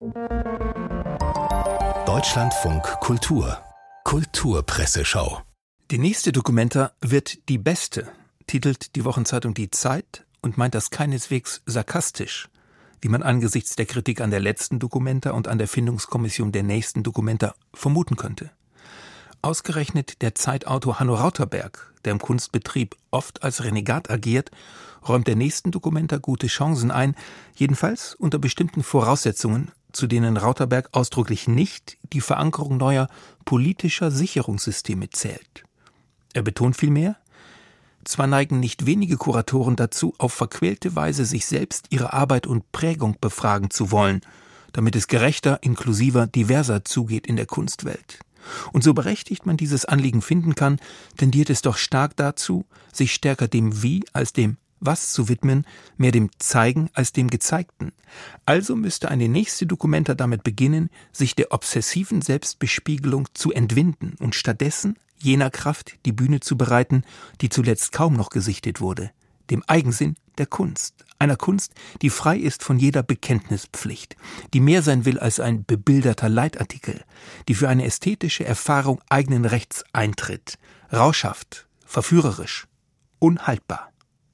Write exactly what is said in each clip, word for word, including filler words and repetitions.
Deutschlandfunk Kultur Kulturpresseschau. Die nächste Documenta wird die beste, titelt die Wochenzeitung Die Zeit und meint das keineswegs sarkastisch, wie man angesichts der Kritik an der letzten Documenta und an der Findungskommission der nächsten Documenta vermuten könnte. Ausgerechnet der Zeitautor Hanno Rauterberg, der im Kunstbetrieb oft als Renegat agiert, räumt der nächsten Documenta gute Chancen ein, jedenfalls unter bestimmten Voraussetzungen, zu denen Rauterberg ausdrücklich nicht die Verankerung neuer politischer Sicherungssysteme zählt. Er betont vielmehr, zwar neigen nicht wenige Kuratoren dazu, auf verquälte Weise sich selbst ihre Arbeit und Prägung befragen zu wollen, damit es gerechter, inklusiver, diverser zugeht in der Kunstwelt. Und so berechtigt man dieses Anliegen finden kann, tendiert es doch stark dazu, sich stärker dem Wie als dem Was zu widmen, mehr dem Zeigen als dem Gezeigten. Also müsste eine nächste Documenta damit beginnen, sich der obsessiven Selbstbespiegelung zu entwinden und stattdessen jener Kraft die Bühne zu bereiten, die zuletzt kaum noch gesichtet wurde, dem Eigensinn der Kunst, einer Kunst, die frei ist von jeder Bekenntnispflicht, die mehr sein will als ein bebilderter Leitartikel, die für eine ästhetische Erfahrung eigenen Rechts eintritt, rauschhaft, verführerisch, unhaltbar.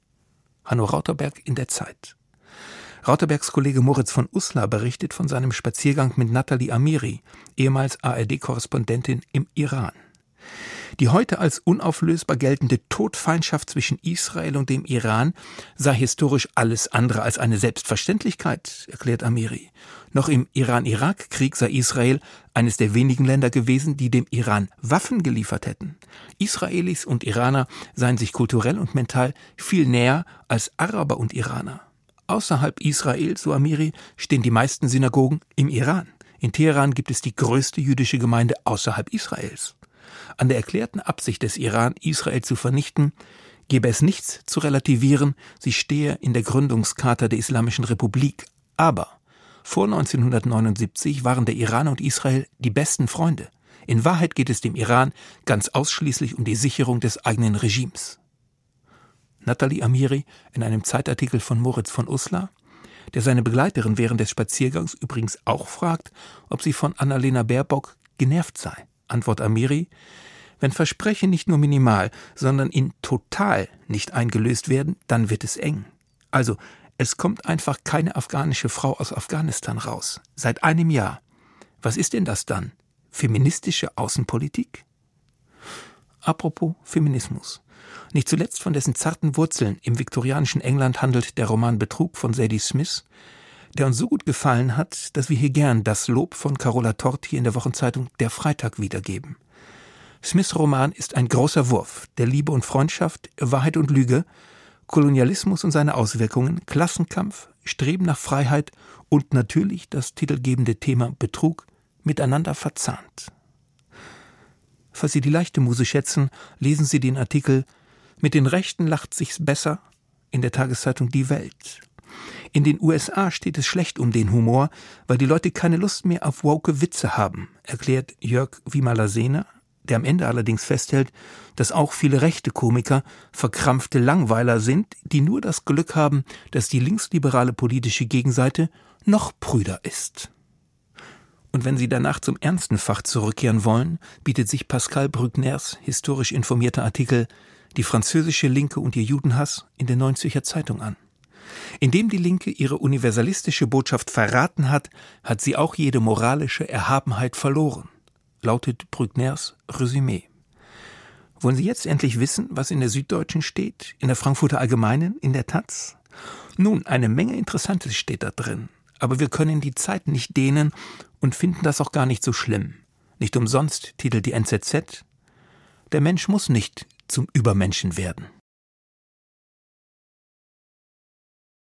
Hanno Rauterberg in der Zeit. Rauterbergs Kollege Moritz von Uslar berichtet von seinem Spaziergang mit Nathalie Amiri, ehemals A R D-Korrespondentin im Iran. Die heute als unauflösbar geltende Todfeindschaft zwischen Israel und dem Iran sei historisch alles andere als eine Selbstverständlichkeit, erklärt Amiri. Noch im Iran-Irak-Krieg sei Israel eines der wenigen Länder gewesen, die dem Iran Waffen geliefert hätten. Israelis und Iraner seien sich kulturell und mental viel näher als Araber und Iraner. Außerhalb Israels, so Amiri, stehen die meisten Synagogen im Iran. In Teheran gibt es die größte jüdische Gemeinde außerhalb Israels. An der erklärten Absicht des Iran, Israel zu vernichten, gebe es nichts zu relativieren, sie stehe in der Gründungscharta der Islamischen Republik. Aber vor neunzehnhundertneunundsiebzig waren der Iran und Israel die besten Freunde. In Wahrheit geht es dem Iran ganz ausschließlich um die Sicherung des eigenen Regimes. Nathalie Amiri in einem Zeitartikel von Moritz von Uslar, der seine Begleiterin während des Spaziergangs übrigens auch fragt, ob sie von Annalena Baerbock genervt sei. Antwort Amiri: Wenn Versprechen nicht nur minimal, sondern in total nicht eingelöst werden, dann wird es eng. Also, es kommt einfach keine afghanische Frau aus Afghanistan raus. Seit einem Jahr. Was ist denn das dann? Feministische Außenpolitik? Apropos Feminismus. Nicht zuletzt von dessen zarten Wurzeln im viktorianischen England handelt der Roman Betrug von Zadie Smith, der uns so gut gefallen hat, dass wir hier gern das Lob von Carola Torti in der Wochenzeitung Der Freitag wiedergeben. Smiths Roman ist ein großer Wurf der Liebe und Freundschaft, Wahrheit und Lüge, Kolonialismus und seine Auswirkungen, Klassenkampf, Streben nach Freiheit und natürlich das titelgebende Thema Betrug miteinander verzahnt. Falls Sie die leichte Muse schätzen, lesen Sie den Artikel »Mit den Rechten lacht sich's besser« in der Tageszeitung Die Welt. In den U S A steht es schlecht um den Humor, weil die Leute keine Lust mehr auf woke Witze haben, erklärt Jörg Wimalasena, der am Ende allerdings festhält, dass auch viele rechte Komiker verkrampfte Langweiler sind, die nur das Glück haben, dass die linksliberale politische Gegenseite noch prüder ist. Und wenn Sie danach zum ernsten Fach zurückkehren wollen, bietet sich Pascal Brückners historisch informierter Artikel »Die französische Linke und ihr Judenhass« in der Neuen Zürcher Zeitung an. Indem die Linke ihre universalistische Botschaft verraten hat, hat sie auch jede moralische Erhabenheit verloren, lautet Brückners Resümee. Wollen Sie jetzt endlich wissen, was in der Süddeutschen steht, in der Frankfurter Allgemeinen, in der Taz? Nun, eine Menge Interessantes steht da drin, aber wir können die Zeit nicht dehnen und finden das auch gar nicht so schlimm. Nicht umsonst titelt die N Z Z: Der Mensch muss nicht zum Übermenschen werden.